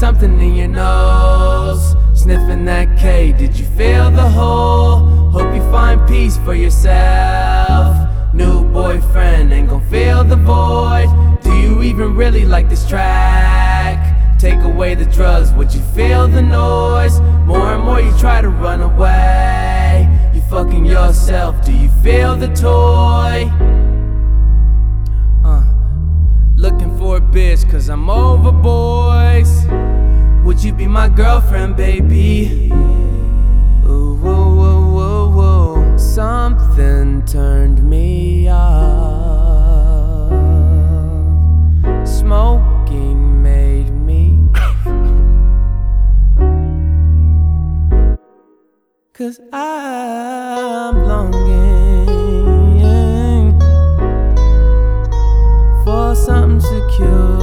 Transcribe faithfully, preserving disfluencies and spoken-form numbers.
something in your nose. Sniffing that K, did you feel the hole? Hope you find peace for yourself. New boyfriend ain't gon' fill the void. Do you even really like this track? Take away the drugs, would you feel the noise? More and more you try to run away. You fucking yourself, do you feel the toy? Uh, looking for a bitch cause I'm over boys. Would you be my girlfriend, baby? Ooh, whoa, whoa, whoa, whoa. Something turned me off. Smoking made me cause I'm longing for something secure.